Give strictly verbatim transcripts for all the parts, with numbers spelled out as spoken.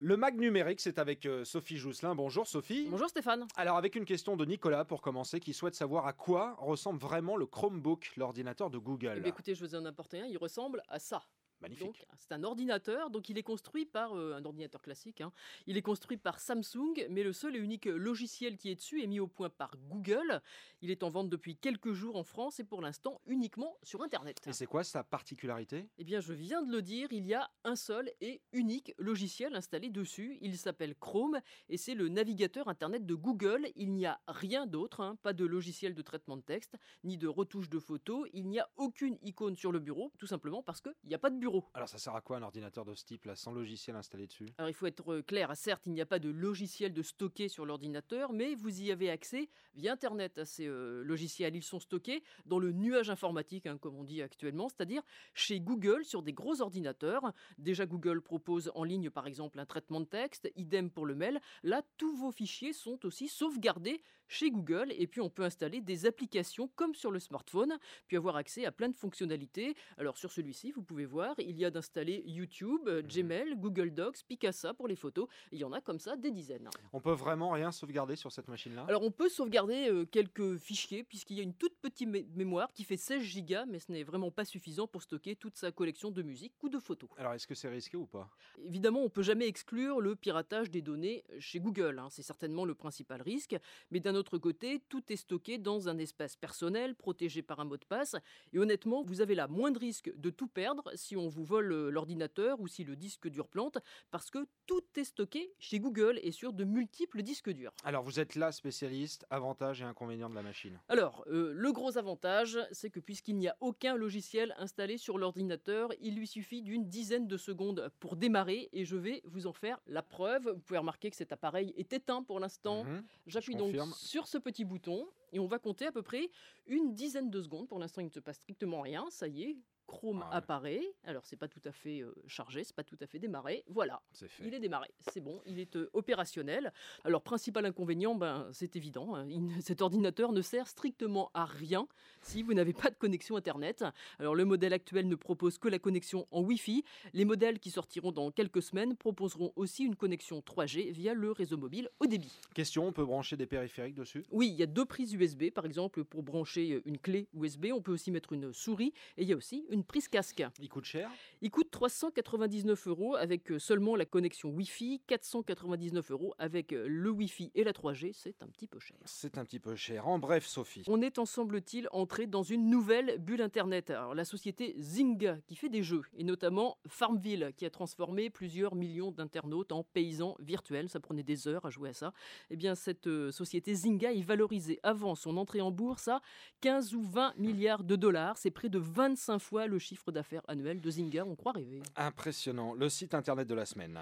Le Mag numérique, c'est avec euh, Sophie Jousselin. Bonjour Sophie. Bonjour Stéphane. Alors avec une question de Nicolas pour commencer, qui souhaite savoir à quoi ressemble vraiment le Chromebook, l'ordinateur de Google. Eh bien, écoutez, je vous en apporter un, il ressemble à ça. Magnifique. Donc, c'est un ordinateur, donc il est construit par euh, un ordinateur classique. Hein. Il est construit par Samsung, mais le seul et unique logiciel qui est dessus est mis au point par Google. Il est en vente depuis quelques jours en France et pour l'instant uniquement sur Internet. Et c'est quoi sa particularité? Eh bien, je viens de le dire, il y a un seul et unique logiciel installé dessus. Il s'appelle Chrome et c'est le navigateur Internet de Google. Il n'y a rien d'autre, hein, pas de logiciel de traitement de texte, ni de retouche de photos. Il n'y a aucune icône sur le bureau, tout simplement parce qu'il n'y a pas de bureau. Alors ça sert à quoi un ordinateur de ce type là, sans logiciel installé dessus? Alors il faut être clair, certes il n'y a pas de logiciel de stocké sur l'ordinateur, mais vous y avez accès via Internet à ces euh, logiciels. Ils sont stockés dans le nuage informatique, hein, comme on dit actuellement, c'est-à-dire chez Google sur des gros ordinateurs. Déjà Google propose en ligne par exemple un traitement de texte, idem pour le mail. Là tous vos fichiers sont aussi sauvegardés chez Google et puis on peut installer des applications comme sur le smartphone, puis avoir accès à plein de fonctionnalités. Alors sur celui-ci vous pouvez voir, il y a d'installer YouTube, Gmail, Google Docs, Picasa pour les photos. Il y en a comme ça des dizaines. On peut vraiment rien sauvegarder sur cette machine-là? Alors on peut sauvegarder euh, quelques fichiers puisqu'il y a une toute petite mé- mémoire qui fait seize gigas, mais ce n'est vraiment pas suffisant pour stocker toute sa collection de musique ou de photos. Alors est-ce que c'est risqué ou pas? Évidemment, on ne peut jamais exclure le piratage des données chez Google. Hein. C'est certainement le principal risque. Mais d'un autre côté, tout est stocké dans un espace personnel, protégé par un mot de passe. Et honnêtement, vous avez là moins de risque de tout perdre si on vous vole l'ordinateur ou si le disque dur plante, parce que tout est stocké chez Google et sur de multiples disques durs. Alors vous êtes là spécialiste, avantages et inconvénients de la machine. Alors, euh, le gros avantage, c'est que puisqu'il n'y a aucun logiciel installé sur l'ordinateur, il lui suffit d'une dizaine de secondes pour démarrer et je vais vous en faire la preuve. Vous pouvez remarquer que cet appareil est éteint pour l'instant. Mmh, J'appuie je donc confirme. sur ce petit bouton et on va compter à peu près une dizaine de secondes. Pour l'instant, il ne se passe strictement rien. Ça y est, Chrome Ouais. apparaît. Alors, c'est pas tout à fait euh, chargé, c'est pas tout à fait démarré. Voilà. C'est fait. Il est démarré, c'est bon, il est euh, opérationnel. Alors, principal inconvénient, ben, c'est évident, hein, il- cet ordinateur ne sert strictement à rien si vous n'avez pas de connexion Internet. Alors, le modèle actuel ne propose que la connexion en Wi-Fi. Les modèles qui sortiront dans quelques semaines proposeront aussi une connexion trois G via le réseau mobile haut débit. Question, on peut brancher des périphériques dessus? Oui, il y a deux prises U S B, par exemple, pour brancher une clé U S B. On peut aussi mettre une souris et il y a aussi une prise casque. Il coûte cher? Il coûte trois cent quatre-vingt-dix-neuf euros avec seulement la connexion Wi-Fi, quatre cent quatre-vingt-dix-neuf euros avec le Wi-Fi et la trois G, c'est un petit peu cher. C'est un petit peu cher. En bref, Sophie. On est, en semble-t-il, entré dans une nouvelle bulle Internet. Alors, la société Zynga, qui fait des jeux, et notamment Farmville, qui a transformé plusieurs millions d'internautes en paysans virtuels. Ça prenait des heures à jouer à ça. Eh bien, cette euh, société Zynga est valorisée avant son entrée en bourse à quinze ou vingt milliards de dollars. C'est près de vingt-cinq fois le chiffre d'affaires annuel de Zynga, on croit rêver. Impressionnant. Le site internet de la semaine.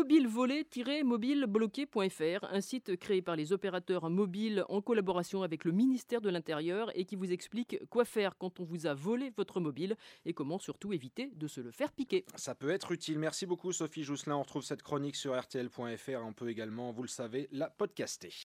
mobilevolé-mobilebloqué point f r, un site créé par les opérateurs mobiles en collaboration avec le ministère de l'Intérieur et qui vous explique quoi faire quand on vous a volé votre mobile et comment surtout éviter de se le faire piquer. Ça peut être utile. Merci beaucoup Sophie Jousselin. On retrouve cette chronique sur R T L point F R. On peut également, vous le savez, la podcaster.